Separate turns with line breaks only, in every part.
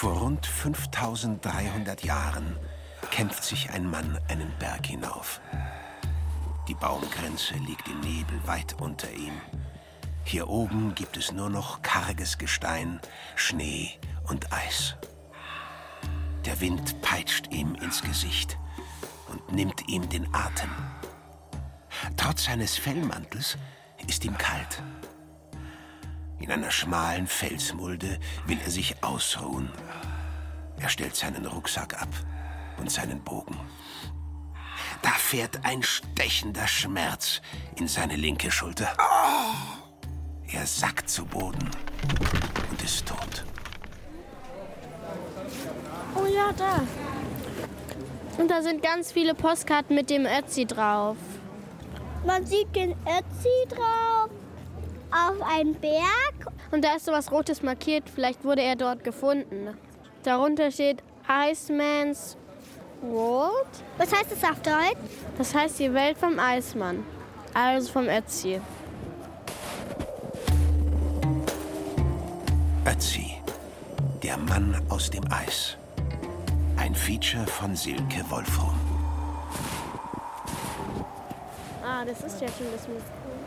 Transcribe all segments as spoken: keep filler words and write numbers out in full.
Vor rund fünftausenddreihundert Jahren kämpft sich ein Mann einen Berg hinauf. Die Baumgrenze liegt im Nebel weit unter ihm. Hier oben gibt es nur noch karges Gestein, Schnee und Eis. Der Wind peitscht ihm ins Gesicht und nimmt ihm den Atem. Trotz seines Fellmantels ist ihm kalt. In einer schmalen Felsmulde will er sich ausruhen. Er stellt seinen Rucksack ab und seinen Bogen. Da fährt ein stechender Schmerz in seine linke Schulter. Er sackt zu Boden und ist tot.
Oh ja, da. Und da sind ganz viele Postkarten mit dem Ötzi drauf.
Man sieht den Ötzi drauf auf einem Berg.
Und da ist so was Rotes markiert. Vielleicht wurde er dort gefunden. Darunter steht Iceman's World.
Was heißt das auf Deutsch?
Das heißt die Welt vom Eismann. Also vom Ötzi.
Ötzi, der Mann aus dem Eis. Ein Feature von Silke Wolfrum.
Ah, das ist ja schon das Museum.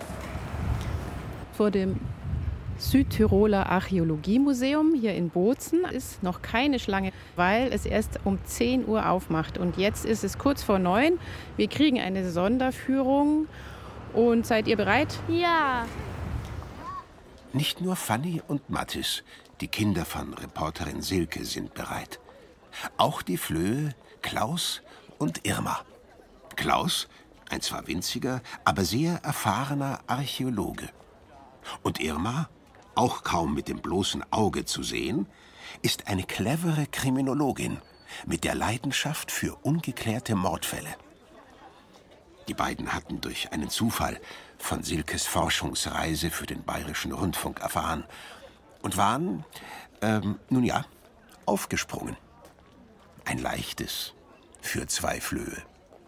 Vor dem Südtiroler Archäologiemuseum hier in Bozen ist noch keine Schlange, weil es erst um zehn Uhr aufmacht. Und jetzt ist es kurz vor neun. Wir kriegen eine Sonderführung. Und seid ihr bereit?
Ja.
Nicht nur Fanny und Mattis, die Kinder von Reporterin Silke, sind bereit. Auch die Flöhe, Klaus und Irma. Klaus, ein zwar winziger, aber sehr erfahrener Archäologe. Und Irma, auch kaum mit dem bloßen Auge zu sehen, ist eine clevere Kriminologin mit der Leidenschaft für ungeklärte Mordfälle. Die beiden hatten durch einen Zufall von Silkes Forschungsreise für den Bayerischen Rundfunk erfahren und waren, ähm, nun ja, aufgesprungen. Ein leichtes für zwei Flöhe.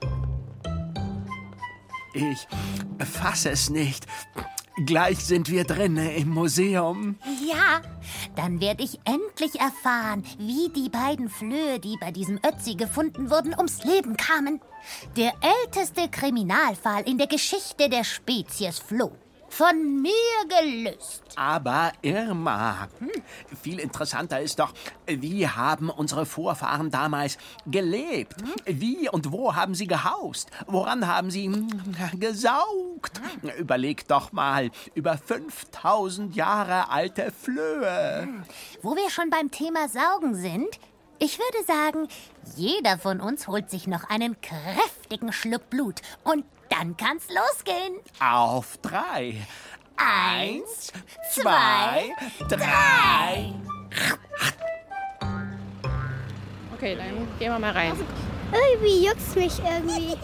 Ich fasse es nicht. Gleich sind wir drinnen im Museum.
Ja, dann werde ich endlich erfahren, wie die beiden Flöhe, die bei diesem Ötzi gefunden wurden, ums Leben kamen. Der älteste Kriminalfall in der Geschichte der Spezies Floh. Von mir gelöst.
Aber Irma, hm, viel interessanter ist doch, wie haben unsere Vorfahren damals gelebt? Hm? Wie und wo haben sie gehaust? Woran haben sie hm, gesaugt? Hm. Überleg doch mal, über fünftausend Jahre alte Flöhe.
Hm. Wo wir schon beim Thema Saugen sind, ich würde sagen, jeder von uns holt sich noch einen kräftigen Schluck Blut und dann kann's losgehen.
Auf drei.
Eins, zwei, drei.
Okay, dann gehen wir mal rein.
Irgendwie juckt's mich irgendwie.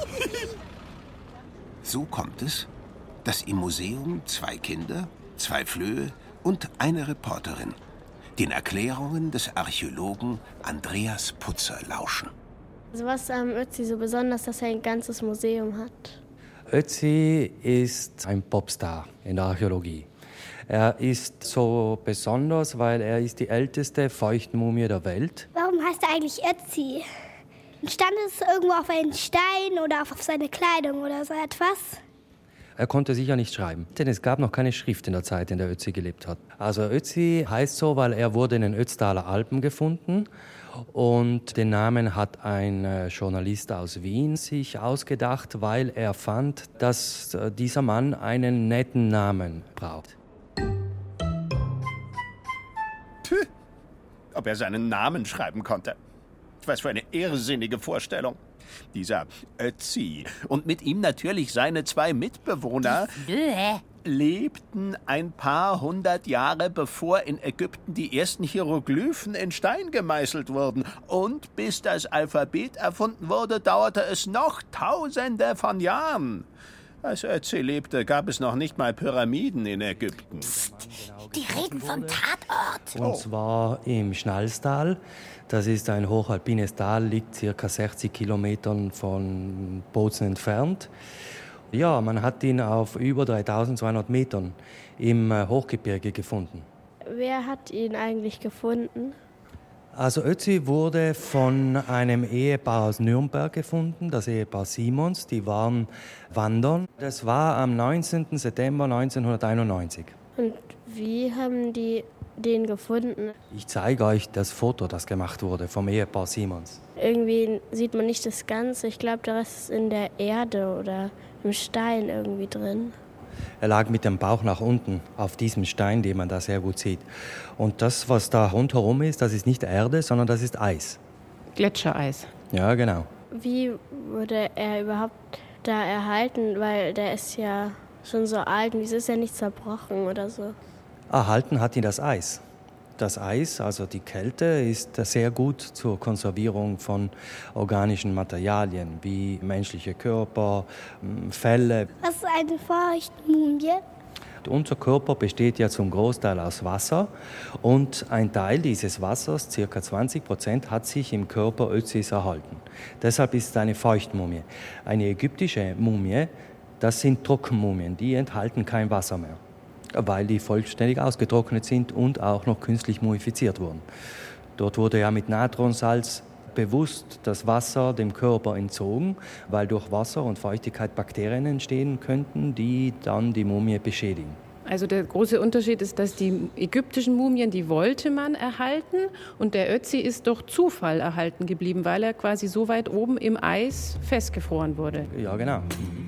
So kommt es, dass im Museum zwei Kinder, zwei Flöhe und eine Reporterin den Erklärungen des Archäologen Andreas Putzer lauschen.
Also was am Ötzi so besonders, dass er ein ganzes Museum hat?
Ötzi ist ein Popstar in der Archäologie. Er ist so besonders, weil er ist die älteste Feuchtmumie der Welt.
Warum heißt er eigentlich Ötzi? Stand es irgendwo auf einem Stein oder auf seine Kleidung oder so etwas?
Er konnte sicher nicht schreiben, denn es gab noch keine Schrift in der Zeit, in der Ötzi gelebt hat. Also Ötzi heißt so, weil er wurde in den Ötztaler Alpen gefunden. Und den Namen hat ein Journalist aus Wien sich ausgedacht, weil er fand, dass dieser Mann einen netten Namen braucht.
Puh, ob er seinen Namen schreiben konnte. Was für eine irrsinnige Vorstellung. Dieser Ötzi und mit ihm natürlich seine zwei Mitbewohner
Flöhe
lebten ein paar hundert Jahre bevor in Ägypten die ersten Hieroglyphen in Stein gemeißelt wurden. Und bis das Alphabet erfunden wurde, dauerte es noch Tausende von Jahren. Als Ötzi lebte, gab es noch nicht mal Pyramiden in Ägypten.
Psst, die reden vom Tatort.
Und zwar im Schnalstal. Das ist ein hochalpines Tal, liegt ca. sechzig Kilometern von Bozen entfernt. Ja, man hat ihn auf über dreitausendzweihundert Metern im Hochgebirge gefunden.
Wer hat ihn eigentlich gefunden?
Also Ötzi wurde von einem Ehepaar aus Nürnberg gefunden, das Ehepaar Simons. Die waren wandern. Das war am neunzehnten September neunzehnhunderteinundneunzig.
Und wie haben die den gefunden?
Ich zeige euch das Foto, das gemacht wurde vom Ehepaar Simons.
Irgendwie sieht man nicht das Ganze. Ich glaube, der Rest ist in der Erde oder im Stein irgendwie drin.
Er lag mit dem Bauch nach unten auf diesem Stein, den man da sehr gut sieht. Und das, was da rundherum ist, das ist nicht Erde, sondern das ist Eis.
Gletschereis.
Ja, genau.
Wie wurde er überhaupt da erhalten? Weil der ist ja schon so alt und wieso ist er nicht zerbrochen oder so?
Erhalten hat ihn das Eis. Das Eis, also die Kälte, ist sehr gut zur Konservierung von organischen Materialien, wie menschliche Körper, Felle.
Was ist eine Feuchtmumie?
Unser Körper besteht ja zum Großteil aus Wasser und ein Teil dieses Wassers, ca. zwanzig Prozent, hat sich im Körper Ötzis erhalten. Deshalb ist es eine Feuchtmumie. Eine ägyptische Mumie, das sind Trockenmumien, die enthalten kein Wasser mehr, weil die vollständig ausgetrocknet sind und auch noch künstlich mumifiziert wurden. Dort wurde ja mit Natronsalz bewusst das Wasser dem Körper entzogen, weil durch Wasser und Feuchtigkeit Bakterien entstehen könnten, die dann die Mumie beschädigen.
Also der große Unterschied ist, dass die ägyptischen Mumien, die wollte man erhalten und der Ötzi ist durch Zufall erhalten geblieben, weil er quasi so weit oben im Eis festgefroren wurde.
Ja, genau.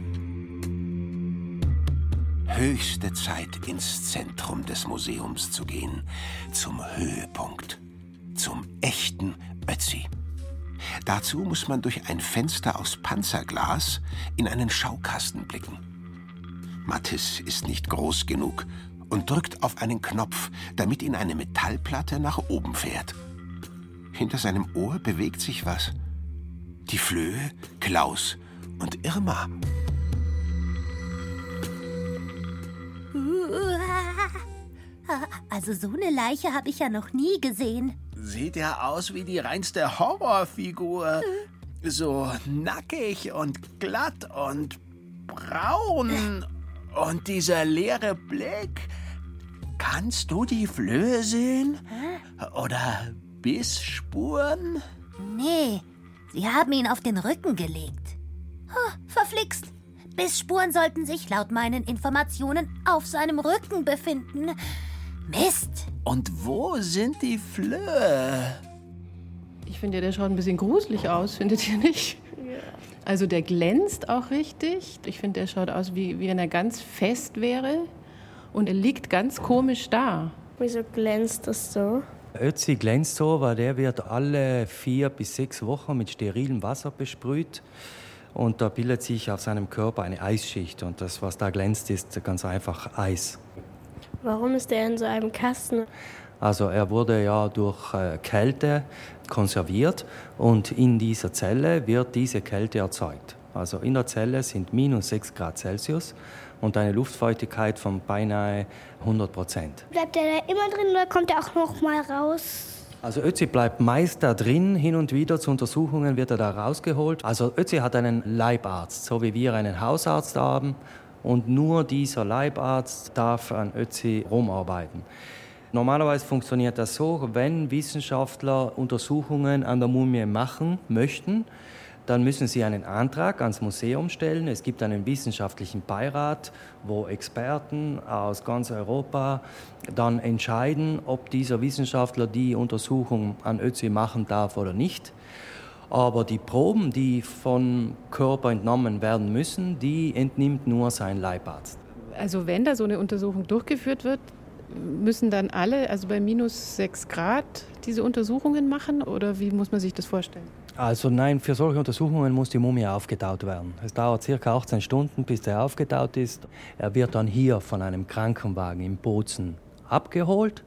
Höchste Zeit, ins Zentrum des Museums zu gehen, zum Höhepunkt, zum echten Ötzi. Dazu muss man durch ein Fenster aus Panzerglas in einen Schaukasten blicken. Mattis ist nicht groß genug und drückt auf einen Knopf, damit ihn eine Metallplatte nach oben fährt. Hinter seinem Ohr bewegt sich was. Die Flöhe, Klaus und Irma.
Also so eine Leiche habe ich ja noch nie gesehen.
Sieht ja aus wie die reinste Horrorfigur. So nackig und glatt und braun. Und dieser leere Blick. Kannst du die Flöhe sehen? Oder Bissspuren?
Nee, sie haben ihn auf den Rücken gelegt. Oh, verflixt. Bissspuren sollten sich laut meinen Informationen auf seinem Rücken befinden. Mist!
Und wo sind die Flöhe?
Ich finde, der schaut ein bisschen gruselig aus, findet ihr nicht? Ja. Also der glänzt auch richtig. Ich finde, der schaut aus, wie, wie wenn er ganz fest wäre. Und er liegt ganz komisch da.
Wieso glänzt das so?
Ötzi glänzt so, weil der wird alle vier bis sechs Wochen mit sterilem Wasser besprüht. Und da bildet sich auf seinem Körper eine Eisschicht. Und das, was da glänzt, ist ganz einfach Eis.
Warum ist er in so einem Kasten?
Also er wurde ja durch äh, Kälte konserviert und in dieser Zelle wird diese Kälte erzeugt. Also in der Zelle sind minus sechs Grad Celsius und eine Luftfeuchtigkeit von beinahe hundert Prozent.
Bleibt er da immer drin oder kommt er auch noch mal raus?
Also Ötzi bleibt meist da drin, hin und wieder zu Untersuchungen wird er da rausgeholt. Also Ötzi hat einen Leibarzt, so wie wir einen Hausarzt haben. Und nur dieser Leibarzt darf an Ötzi rumarbeiten. Normalerweise funktioniert das so, wenn Wissenschaftler Untersuchungen an der Mumie machen möchten, dann müssen sie einen Antrag ans Museum stellen. Es gibt einen wissenschaftlichen Beirat, wo Experten aus ganz Europa dann entscheiden, ob dieser Wissenschaftler die Untersuchung an Ötzi machen darf oder nicht. Aber die Proben, die vom Körper entnommen werden müssen, die entnimmt nur sein Leibarzt.
Also wenn da so eine Untersuchung durchgeführt wird, müssen dann alle, also bei minus sechs Grad, diese Untersuchungen machen? Oder wie muss man sich das vorstellen?
Also nein, für solche Untersuchungen muss die Mumie aufgetaut werden. Es dauert ca. achtzehn Stunden, bis der aufgetaut ist. Er wird dann hier von einem Krankenwagen in Bozen abgeholt,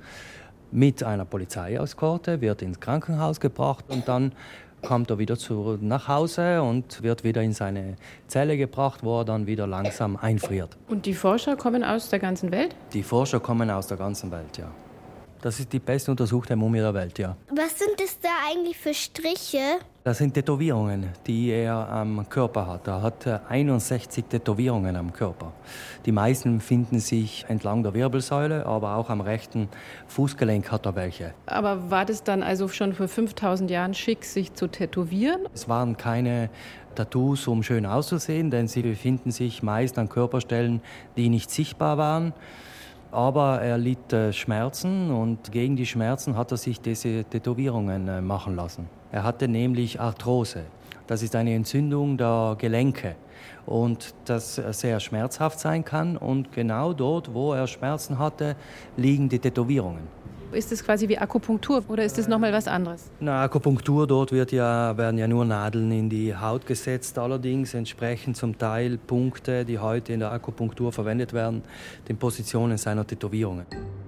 mit einer Polizeieskorte, wird ins Krankenhaus gebracht und dann kommt er wieder zurück nach Hause und wird wieder in seine Zelle gebracht, wo er dann wieder langsam einfriert.
Und die Forscher kommen aus der ganzen Welt?
Die Forscher kommen aus der ganzen Welt, ja. Das ist die bestuntersuchte Mumie der Welt, ja.
Was sind es da eigentlich für Striche?
Das sind Tätowierungen, die er am Körper hat. Er hat einundsechzig Tätowierungen am Körper. Die meisten finden sich entlang der Wirbelsäule, aber auch am rechten Fußgelenk hat er welche.
Aber war das dann also schon vor fünftausend Jahren schick, sich zu tätowieren?
Es waren keine Tattoos, um schön auszusehen, denn sie befinden sich meist an Körperstellen, die nicht sichtbar waren. Aber er litt äh, Schmerzen und gegen die Schmerzen hat er sich diese Tätowierungen äh, machen lassen. Er hatte nämlich Arthrose. Das ist eine Entzündung der Gelenke und das sehr schmerzhaft sein kann. Und genau dort, wo er Schmerzen hatte, liegen die Tätowierungen.
Ist das quasi wie Akupunktur oder ist das noch mal was anderes?
Na, Akupunktur, dort wird ja, werden ja nur Nadeln in die Haut gesetzt. Allerdings entsprechen zum Teil Punkte, die heute in der Akupunktur verwendet werden, den Positionen seiner Tätowierungen.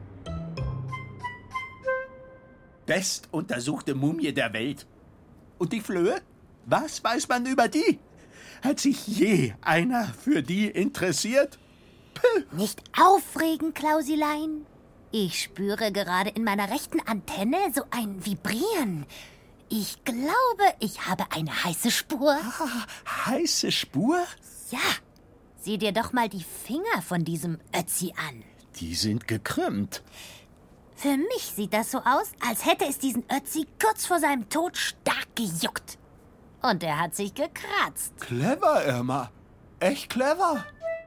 Bestuntersuchte Mumie der Welt. Und die Flöhe? Was weiß man über die? Hat sich je einer für die interessiert? Puh.
Nicht aufregen, Klausilein. Ich spüre gerade in meiner rechten Antenne so ein Vibrieren. Ich glaube, ich habe eine heiße Spur.
Ah, heiße Spur?
Ja, sieh dir doch mal die Finger von diesem Ötzi an.
Die sind gekrümmt.
Für mich sieht das so aus, als hätte es diesen Ötzi kurz vor seinem Tod stark gejuckt. Und er hat sich gekratzt.
Clever, Irma. Echt clever.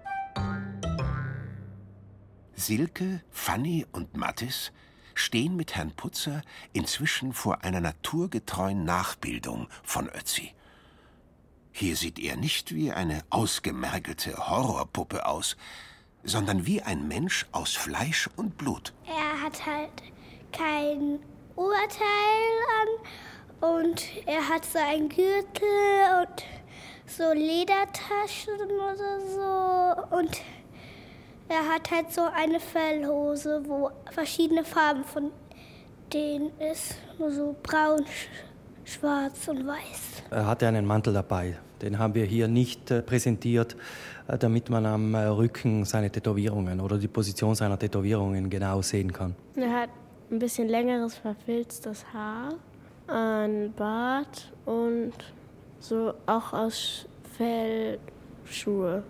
Silke, Fanny und Mattis stehen mit Herrn Putzer inzwischen vor einer naturgetreuen Nachbildung von Ötzi. Hier sieht er nicht wie eine ausgemergelte Horrorpuppe aus, sondern wie ein Mensch aus Fleisch und Blut.
Er hat halt kein Oberteil an und er hat so einen Gürtel und so Ledertaschen oder so und er hat halt so eine Fellhose, wo verschiedene Farben von denen ist. Nur so braun, schwarz und weiß.
Er hatte einen Mantel dabei. Den haben wir hier nicht äh, präsentiert, äh, damit man am äh, Rücken seine Tätowierungen oder die Position seiner Tätowierungen genau sehen kann.
Er hat ein bisschen längeres, verfilztes Haar, ein Bart und so auch aus Fell Schuhe.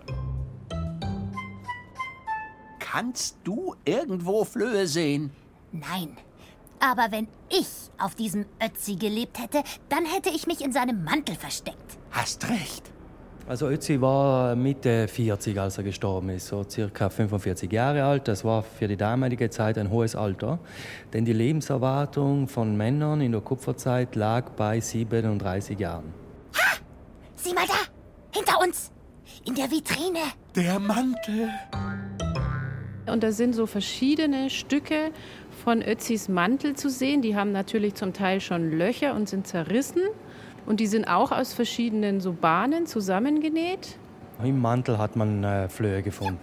Kannst du irgendwo Flöhe sehen?
Nein. Aber wenn ich auf diesem Ötzi gelebt hätte, dann hätte ich mich in seinem Mantel versteckt.
Hast recht.
Also Ötzi war Mitte vierzig, als er gestorben ist, so circa fünfundvierzig Jahre alt. Das war für die damalige Zeit ein hohes Alter, denn die Lebenserwartung von Männern in der Kupferzeit lag bei siebenunddreißig Jahren.
Ha! Sieh mal da, hinter uns, in der Vitrine.
Der Mantel.
Und da sind so verschiedene Stücke von Ötzis Mantel zu sehen. Die haben natürlich zum Teil schon Löcher und sind zerrissen. Und die sind auch aus verschiedenen so Bahnen zusammengenäht.
Im Mantel hat man äh, Flöhe gefunden.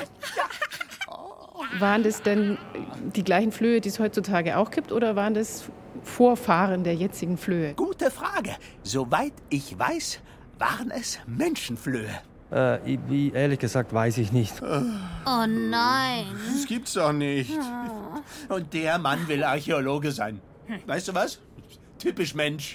Waren das denn die gleichen Flöhe, die es heutzutage auch gibt, oder waren das Vorfahren der jetzigen Flöhe?
Gute Frage. Soweit ich weiß, waren es Menschenflöhe.
Äh, ich, ehrlich gesagt weiß ich nicht.
Oh nein.
Das gibt's doch nicht. Und der Mann will Archäologe sein. Weißt du was? Typisch Mensch.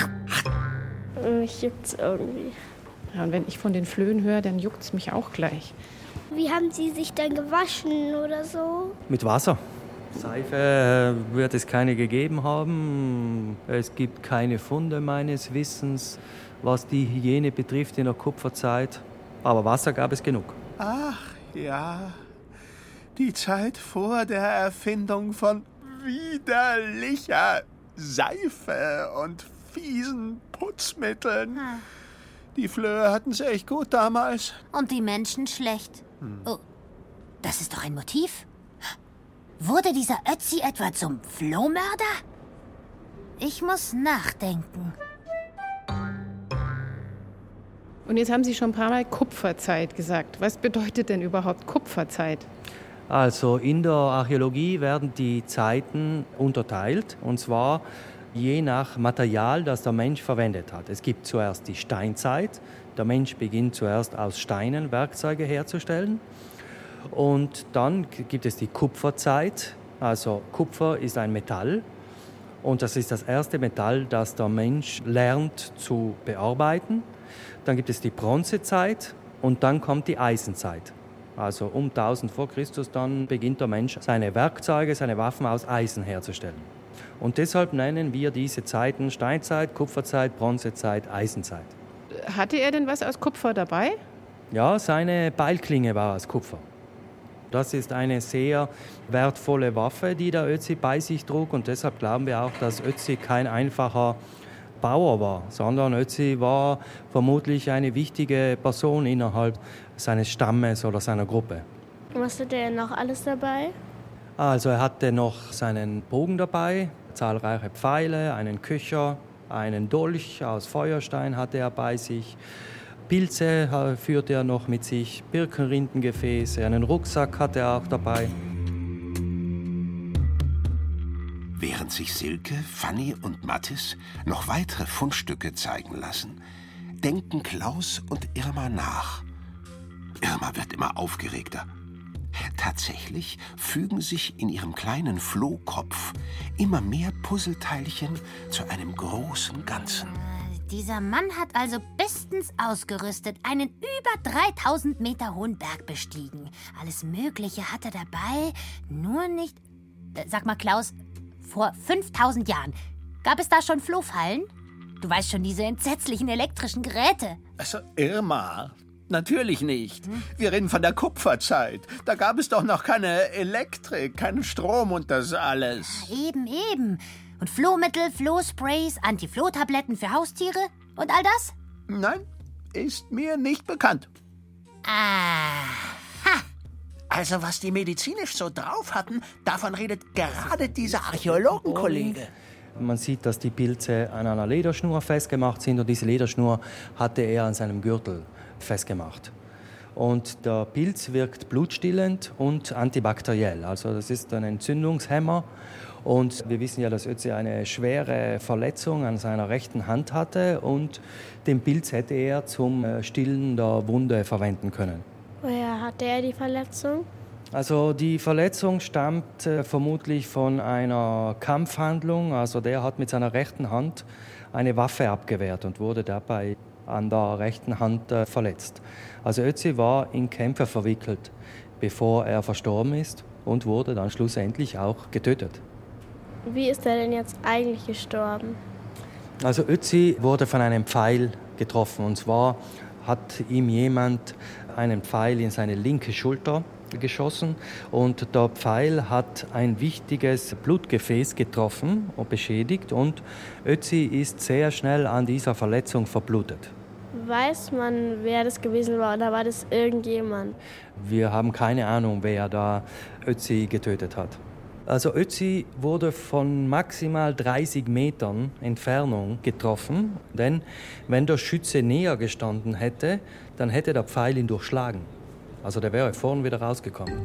Mich juckt's irgendwie.
Ja, und wenn ich von den Flöhen höre, dann juckt's mich auch gleich.
Wie haben Sie sich dann gewaschen oder so?
Mit Wasser. Seife äh, wird es keine gegeben haben. Es gibt keine Funde meines Wissens, was die Hygiene betrifft in der Kupferzeit. Aber Wasser gab es genug.
Ach ja, die Zeit vor der Erfindung von widerlicher Seife und fiesen Putzmitteln. Hm. Die Flöhe hatten es echt gut damals.
Und die Menschen schlecht. Hm. Oh, das ist doch ein Motiv. Wurde dieser Ötzi etwa zum Flohmörder? Ich muss nachdenken.
Und jetzt haben Sie schon ein paar Mal Kupferzeit gesagt. Was bedeutet denn überhaupt Kupferzeit?
Also in der Archäologie werden die Zeiten unterteilt, und zwar je nach Material, das der Mensch verwendet hat. Es gibt zuerst die Steinzeit. Der Mensch beginnt zuerst aus Steinen Werkzeuge herzustellen. Und dann gibt es die Kupferzeit. Also Kupfer ist ein Metall und das ist das erste Metall, das der Mensch lernt zu bearbeiten. Dann gibt es die Bronzezeit und dann kommt die Eisenzeit. Also um tausend vor Christus dann beginnt der Mensch, seine Werkzeuge, seine Waffen aus Eisen herzustellen. Und deshalb nennen wir diese Zeiten Steinzeit, Kupferzeit, Bronzezeit, Eisenzeit.
Hatte er denn was aus Kupfer dabei?
Ja, seine Beilklinge war aus Kupfer. Das ist eine sehr wertvolle Waffe, die der Ötzi bei sich trug. Und deshalb glauben wir auch, dass Ötzi kein einfacher Bauer war, sondern Ötzi war vermutlich eine wichtige Person innerhalb seines Stammes oder seiner Gruppe.
Was hatte er noch alles dabei?
Also er hatte noch seinen Bogen dabei, zahlreiche Pfeile, einen Köcher, einen Dolch aus Feuerstein hatte er bei sich. Pilze führte er noch mit sich, Birkenrindengefäße, einen Rucksack hatte er auch dabei.
Während sich Silke, Fanny und Mattis noch weitere Fundstücke zeigen lassen, denken Klaus und Irma nach. Irma wird immer aufgeregter. Tatsächlich fügen sich in ihrem kleinen Flohkopf immer mehr Puzzleteilchen zu einem großen Ganzen.
Dieser Mann hat also bestens ausgerüstet einen über dreitausend Meter hohen Berg bestiegen. Alles Mögliche hat er dabei, nur nicht... Sag mal, Klaus, vor fünftausend Jahren, gab es da schon Flohfallen? Du weißt schon, diese entsetzlichen elektrischen Geräte.
Also, Irma, natürlich nicht. Hm? Wir reden von der Kupferzeit. Da gab es doch noch keine Elektrik, keinen Strom und das alles.
Ja, eben, eben. Und Flohmittel, Flohsprays, Anti-Floh-Tabletten für Haustiere und all das?
Nein, ist mir nicht bekannt.
Aha.
Also was die medizinisch so drauf hatten, davon redet gerade dieser Archäologenkollege.
Man sieht, dass die Pilze an einer Lederschnur festgemacht sind und diese Lederschnur hatte er an seinem Gürtel festgemacht. Und der Pilz wirkt blutstillend und antibakteriell. Also das ist ein Entzündungshemmer. Und wir wissen ja, dass Ötzi eine schwere Verletzung an seiner rechten Hand hatte und den Pilz hätte er zum Stillen der Wunde verwenden können.
Woher hatte er die Verletzung?
Also die Verletzung stammt äh, vermutlich von einer Kampfhandlung. Also der hat mit seiner rechten Hand eine Waffe abgewehrt und wurde dabei an der rechten Hand äh, verletzt. Also Ötzi war in Kämpfe verwickelt, bevor er verstorben ist und wurde dann schlussendlich auch getötet.
Wie ist er denn jetzt eigentlich gestorben?
Also Ötzi wurde von einem Pfeil getroffen. Und zwar hat ihm jemand einen Pfeil in seine linke Schulter geschossen. Und der Pfeil hat ein wichtiges Blutgefäß getroffen und beschädigt. Und Ötzi ist sehr schnell an dieser Verletzung verblutet.
Weiß man, wer das gewesen war, oder war das irgendjemand?
Wir haben keine Ahnung, wer da Ötzi getötet hat. Also Ötzi wurde von maximal dreißig Metern Entfernung getroffen, denn wenn der Schütze näher gestanden hätte, dann hätte der Pfeil ihn durchschlagen. Also der wäre vorn wieder rausgekommen.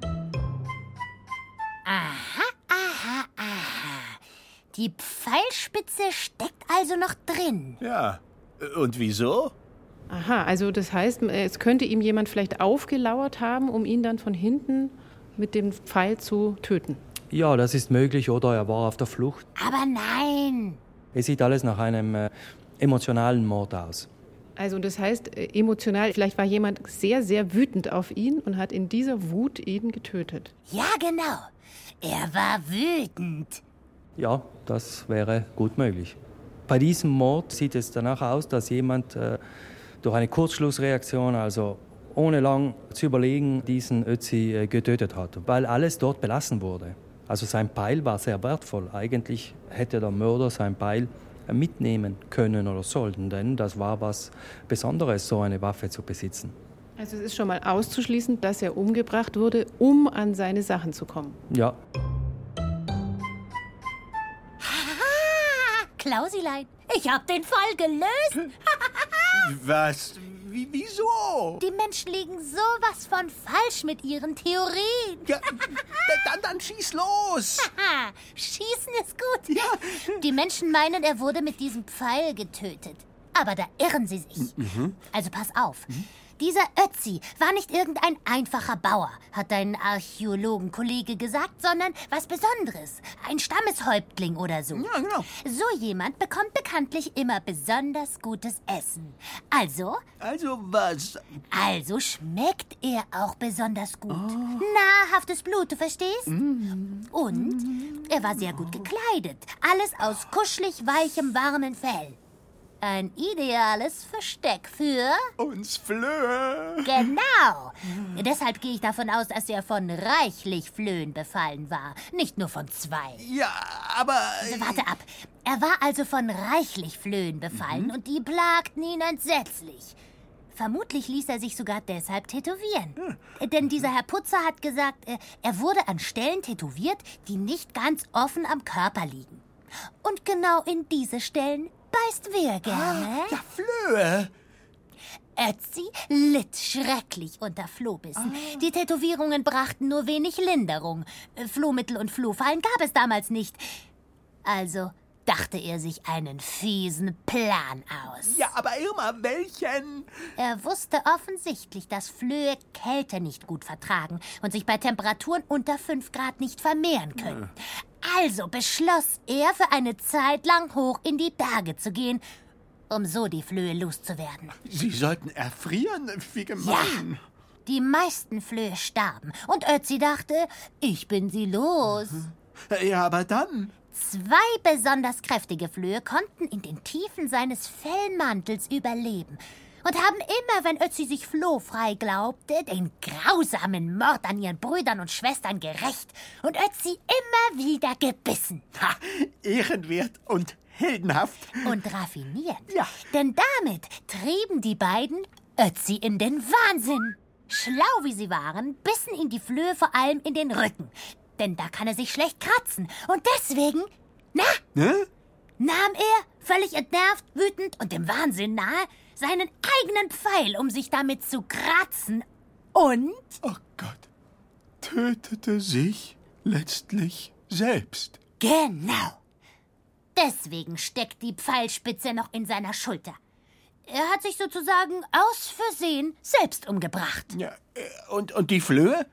Aha, aha, aha. Die Pfeilspitze steckt also noch drin.
Ja, und wieso?
Aha, also das heißt, es könnte ihm jemand vielleicht aufgelauert haben, um ihn dann von hinten mit dem Pfeil zu töten.
Ja, das ist möglich, oder er war auf der Flucht.
Aber nein!
Es sieht alles nach einem äh, emotionalen Mord aus.
Also das heißt, äh, emotional, vielleicht war jemand sehr, sehr wütend auf ihn und hat in dieser Wut ihn getötet.
Ja, genau. Er war wütend.
Ja, das wäre gut möglich. Bei diesem Mord sieht es danach aus, dass jemand äh, durch eine Kurzschlussreaktion, also ohne lang zu überlegen, diesen Ötzi äh, getötet hat, weil alles dort belassen wurde. Also sein Beil war sehr wertvoll. Eigentlich hätte der Mörder sein Beil mitnehmen können oder sollten, denn das war was Besonderes, so eine Waffe zu besitzen.
Also es ist schon mal auszuschließen, dass er umgebracht wurde, um an seine Sachen zu kommen.
Ja.
Haha, Klausilein, ich hab den Fall gelöst.
Was? Wie, wieso?
Die Menschen liegen sowas von falsch mit ihren Theorien.
Ja, dann, dann schieß los.
Haha, schießen ist gut.
Ja.
Die Menschen meinen, er wurde mit diesem Pfeil getötet. Aber da irren sie sich.
Mhm.
Also pass auf. Mhm. Dieser Ötzi war nicht irgendein einfacher Bauer, hat dein Archäologenkollege gesagt, sondern was Besonderes. Ein Stammeshäuptling oder so.
Ja, genau.
So jemand bekommt bekanntlich immer besonders gutes Essen. Also?
Also was?
Also schmeckt er auch besonders gut. Oh. Nahrhaftes Blut, du verstehst?
Mm.
Und er war sehr gut gekleidet. Alles aus kuschelig weichem, warmen Fell. Ein ideales Versteck für...
uns Flöhe.
Genau. Deshalb gehe ich davon aus, dass er von reichlich Flöhen befallen war. Nicht nur von zwei.
Ja, aber...
Warte ab. Er war also von reichlich Flöhen befallen mhm. und die plagten ihn entsetzlich. Vermutlich ließ er sich sogar deshalb tätowieren. Hm. Denn dieser Herr Putzer hat gesagt, er wurde an Stellen tätowiert, die nicht ganz offen am Körper liegen. Und genau in diese Stellen beißt wer gerne?
Ah, ja, Flöhe.
Ötzi litt schrecklich unter Flohbissen. Ah. Die Tätowierungen brachten nur wenig Linderung. Flohmittel und Flohfallen gab es damals nicht. Also dachte er sich einen fiesen Plan aus.
Ja, aber Irma, welchen?
Er wusste offensichtlich, dass Flöhe Kälte nicht gut vertragen und sich bei Temperaturen unter fünf Grad nicht vermehren können. Ja. Also beschloss er, für eine Zeit lang hoch in die Berge zu gehen, um so die Flöhe loszuwerden.
Sie sollten erfrieren? Wie gemein.
Ja, die meisten Flöhe starben und Ötzi dachte, ich bin sie los.
Ja, aber dann...
Zwei besonders kräftige Flöhe konnten in den Tiefen seines Fellmantels überleben und haben immer, wenn Ötzi sich flohfrei glaubte, den grausamen Mord an ihren Brüdern und Schwestern gerächt und Ötzi immer wieder gebissen.
Ha, ehrenwert und heldenhaft.
Und raffiniert.
Ja.
Denn damit trieben die beiden Ötzi in den Wahnsinn. Schlau wie sie waren, bissen ihn die Flöhe vor allem in den Rücken. Denn da kann er sich schlecht kratzen. Und deswegen, na,
ne?
nahm er, völlig entnervt, wütend und dem Wahnsinn nahe, seinen eigenen Pfeil, um sich damit zu kratzen. Und...
Oh Gott, tötete sich letztlich selbst.
Genau. Deswegen steckt die Pfeilspitze noch in seiner Schulter. Er hat sich sozusagen aus Versehen selbst umgebracht.
Ja, und, und die Flöhe?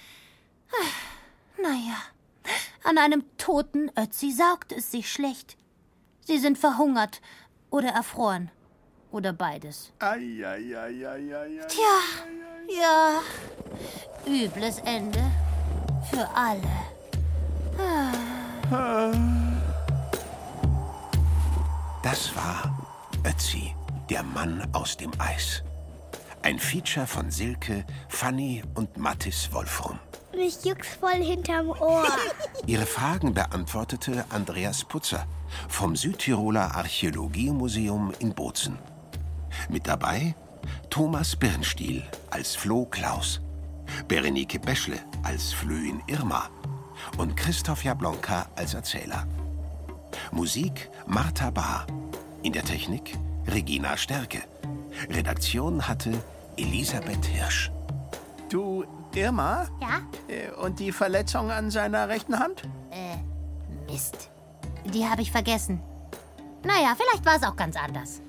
Naja, an einem toten Ötzi saugt es sich schlecht. Sie sind verhungert oder erfroren. Oder beides.
Ai, ai, ai, ai, ai, ai,
Tja, ja, übles Ende für alle.
Das war Ötzi, der Mann aus dem Eis. Ein Feature von Silke, Fanny und Mattis Wolfrum.
Mich juckt's voll hinterm Ohr.
Ihre Fragen beantwortete Andreas Putzer vom Südtiroler Archäologiemuseum in Bozen. Mit dabei Thomas Birnstiel als Floh Klaus, Berenike Beschle als Flöhin Irma und Christoph Jablonka als Erzähler. Musik Martha Bahr. In der Technik Regina Stärke. Redaktion hatte Elisabeth Hirsch.
Du, Irma?
Ja?
Und die Verletzung an seiner rechten Hand?
Äh, Mist. Die habe ich vergessen. Naja, vielleicht war es auch ganz anders.